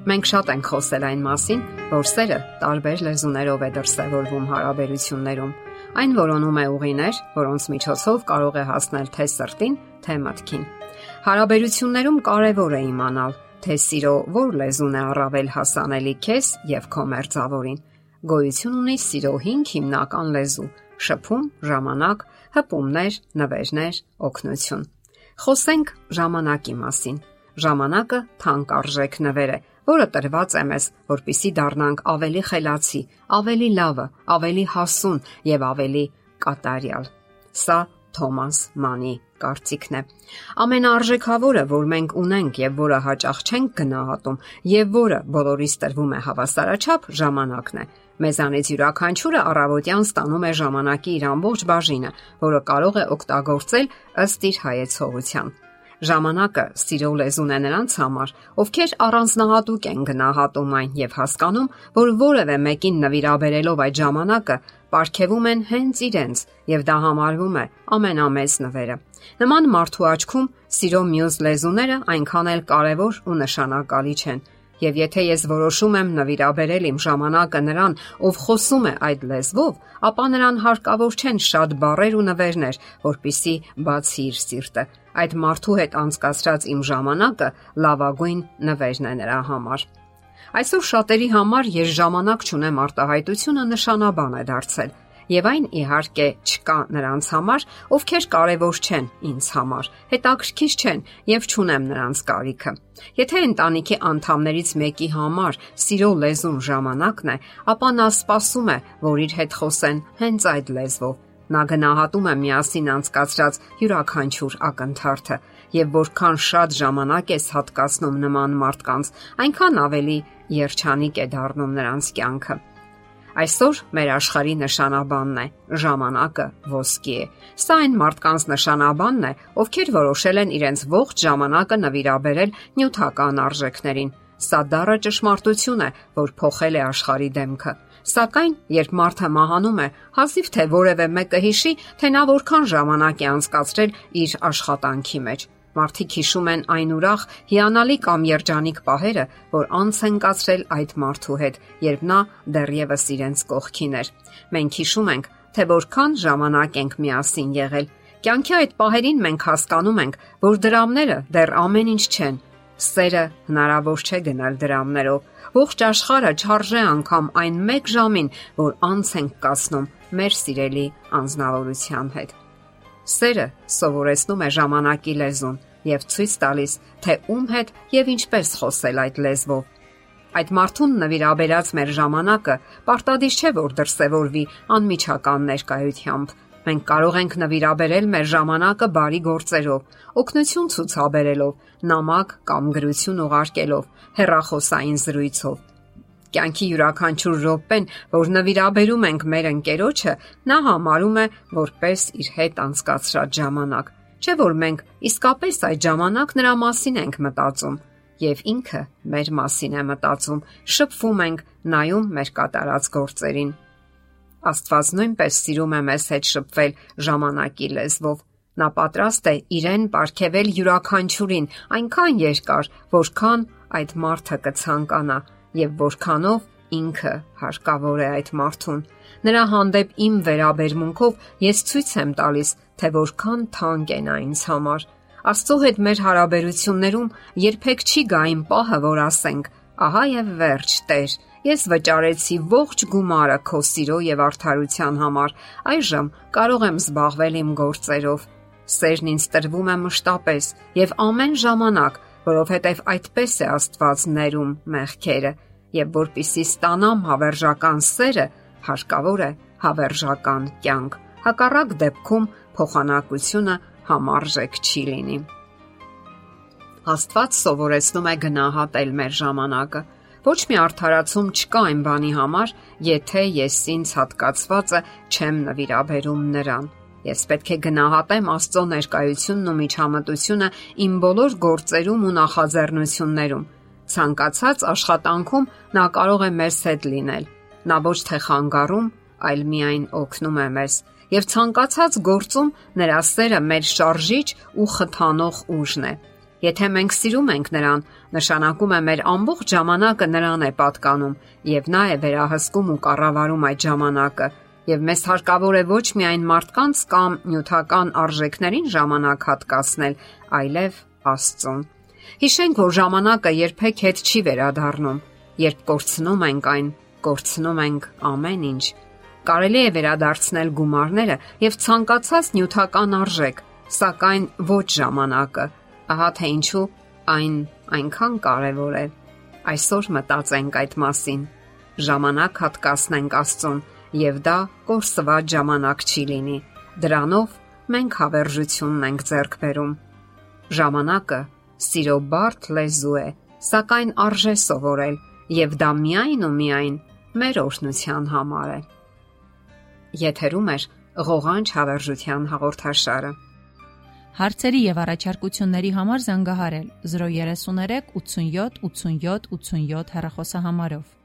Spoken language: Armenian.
Մենք շատ ենք խոսել այն մասին, որ սերը տարբեր լեզուներով է դրսևորվում հարաբերություններում։ Այն որոնում է ուղիներ, որոնց միջոցով կարող է հասնել թե սրտին, թե մտքին։ Հարաբերություններում կարևոր է իմանալ, թե սիրո որ լեզուն է առավել հասանելի քեզ եւ քո մերձավորին։ Գոյություն ունի սիրո 5 հիմնական լեզու՝ շփում, ժամանակ, հպումներ, նվերներ, օգնություն։ Խոսենք ժամանակի մասին։ Ժամանակը թանկարժեք նվեր է, որը տրված է մեզ, որպեսզի դառնանք ավելի խելացի, ավելի լավը, ավելի հասուն եւ ավելի կատարյալ։ Սա Թոմաս Մանի կարծիքն է։ Ամենաարժեքավորը, որ մենք ունենք եւ որը հաճախ չենք գնահատում եւ որը բոլորիս տրվում է հավասարաչափ, ժամանակն է։ Մեզանից յուրաքանչյուրը առավոտյան ստանում է ժամանակի իր ամբողջ բաժինը, որը կարող է օգտագործել ըստ իր հայեցողության։ Ժամանակը սիրո լեզուն է նրանց համար, ովքեր առանձնահատուկ են գնահատում այն եւ հասկանում, որ որևէ մեկին նվիրաբերելով այդ ժամանակը պարգևում են հենց իրենց եւ դա համարվում է ամենամեծ նվերը։ Նման մարդու աչքում սիրո մյուս լեզուները այնքան էլ կարեւոր ու նշանակալի չեն։ Եվ եթե ես որոշում եմ նվիրաբերել իմ ժամանակը նրան, ով խոսում է այդ լեզվով, ապա նրան հարկավոր չեն շատ բառեր ու նվերներ, որպիսի բացի իր սիրտը։ Այդ մարդու հետ անցկացրած իմ ժամանակը լավագույն նվերն է նրա համար։ Այսօր շատերի համար ես ժամանակ չունեմ արտահայտությունը նշանաբան է դարձել։ Եվ այն իհարկե չկա նրանց համար, ովքեր կարևոր չեն ինձ համար, հետաքրքիր չեն եւ չունեմ նրանց կարիքը։ Եթե ընտանիքի անդամներից մեկի համար սիրո լեզուն ժամանակն է, ապա նա սպասում է, որ իր հետ խոսեն հենց այդ լեզվով։ Նա գնահատում է միասին անցկացրած յուրաքանչյուր ակնթարթը եւ որքան շատ ժամանակ է հատկացնում նման մարդկանց, այնքան ավելի երջանիկ է դառնում նրանց կյանքը։ Այսօր մեր աշխարհի նշանաբանն է ժամանակը ոսկի է։ Սա այն մարդկանց նշանաբանն է, ովքեր որոշել են իրենց ողջ ժամանակը նվիրաբերել նյութական արժեքներին։ Սա դառը ճշմարտություն է, որ փոխել է աշխարհի դեմքը։ Սակայն, երբ մարդը մահանում է, հազիվ թե որևէ մեկը հիշի, թե նա որքան ժամանակ է անցկացրել իր աշխատանքի մեջ։ Մարդիկ հիշում են այն ուրախ, հիանալի կամ երջանիկ պահերը, որ անց են կացրել այդ մարդու հետ, երբ նա դեռևս իրենց կողքին էր։ Մենք հիշում ենք, թե որքան ժամանակ ենք միասին եղել։ Կյանքի այդ պահերին մենք հասկանում ենք, որ դրամները դեռ ամեն ինչ չեն։ Սերը հնարավոր չէ գնել դրամներով։ Ողջ աշխարհը չարժե անգամ այն 1 ժամին, որ անց ենք կացնում մեր սիրելի անձնավորության հետ։ Սերը սովորեցնում է ժամանակի լեզուն եւ ցույց տալիս, թե ում հետ եւ ինչպես խոսել այդ լեզվով։ Այդ մարդուն նվիրաբերած մեր ժամանակը պարտադիր չէ, որ դրսևորվի անմիջական ներկայությամբ։ Մենք կարող ենք նվիրաբերել մեր ժամանակը բարի գործերով, օգնություն ցուցաբերելով, նամակ կամ գրություն ուղարկելով, հեռախոսային զրույցով։ Կյանքի յուրաքանչյուր րոպեն, որ նվիրաբերում ենք մեր ընկերոջը, նա համարում է որպես իր հետ անցկացրած ժամանակ։ Չէ՞ որ մենք իսկապես այդ ժամանակ նրա մասին ենք մտածում, եւ ինքը մեր մասին է մտածում, շփվում ենք, նայում մեր կատարած գործերին։ Աստված նույնպես սիրում է մեզ հետ շփվել ժամանակի լեզվով։ Նա պատրաստ է իրեն պարգևել յուրաքանչյուրին այնքան երկար, որքան այդ մարդը կցանկանա եւ որքանով ինքը հարկավոր է այդ մարդուն։ Նրա հանդեպ իմ վերաբերմունքով ես ցույց եմ տալիս, թե որքան թանկ է նա ինձ համար։ Աստծո հետ մեր հարաբերություններում երբեք չի գա այն պահը, որ ասենք. «Ահա եւ վերջ, Տեր, ես վճարեցի ողջ գումարը քո սիրո եւ արդարության համար, այժմ կարող եմ զբաղվել իմ գործերով»։ Սերն ինձ տրվում է մշտապես եւ ամեն ժամանակ, որովհետեւ այդպես է Աստված ներում մեղքերը, եւ որպիսի ստանամ հավերժական սերը, հարկավոր է հավերժական կյանք։ Հակառակ դեպքում փոխանակությունը համարժեք չի լինի։ Աստված սովորեցնում է գնահատել մեր ժամանակը։ Ոչ մի արդարացում չկա այն բանի համար, եթե ես ինձ հատկացվածը չեմ նվիրաբերում նրան։ Ես պետք է գնահատեմ Աստծո ներկայությունն ու միջամտությունը իմ բոլոր գործերում ու նախաձեռնություններում։ Ցանկացած աշխատանքում նա կարող է մեզ հետ լինել։ Նա ոչ թե խանգարում, այլ միայն օգնում է մեզ։ Եվ ցանկացած գործում նրա սերը մեր շարժիչ ու խթանող ուժն է։ Եթե մենք սիրում ենք նրան, նշանակում է մեր ամբողջ ժամանակը նրան է պատկանում, եւ նա է վերահսկում ու կառավարում այդ ժամանակը, եւ մեզ հարկավոր է ոչ միայն մարդկանց կամ նյութական արժեքներին ժամանակ հատկացնել, այլև Աստծուն։ Հիշենք, որ ժամանակը երբեք հետ չի վերադառնում։ Երբ կորցնում ենք այն, կորցնում ենք ամեն ինչ։ Կարելի է վերադարձնել գումարները եւ ցանկացած նյութական արժեք, սակայն ոչ ժամանակը։ Ահա թե ինչու այն այնքան կարևոր է։ Այսօր մտածենք այդ մասին։ Ժամանակ հատկացնենք Աստծուն, եւ դա կորսված ժամանակ չի լինի։ Դրանով մենք հավերժությունն ենք ձեռք բերում։ Ժամանակը սիրո բարդ լեզու է, սակայն արժե սովորել, եւ դա միայն ու միայն մեր օրհնության համար է։ Եթերում է ղողանջ հավերժության հաղորդաշարը։ Հարցերի եւ առաջարկությունների համար զանգահարել 033 87 87 87 հեռախոսահամարով։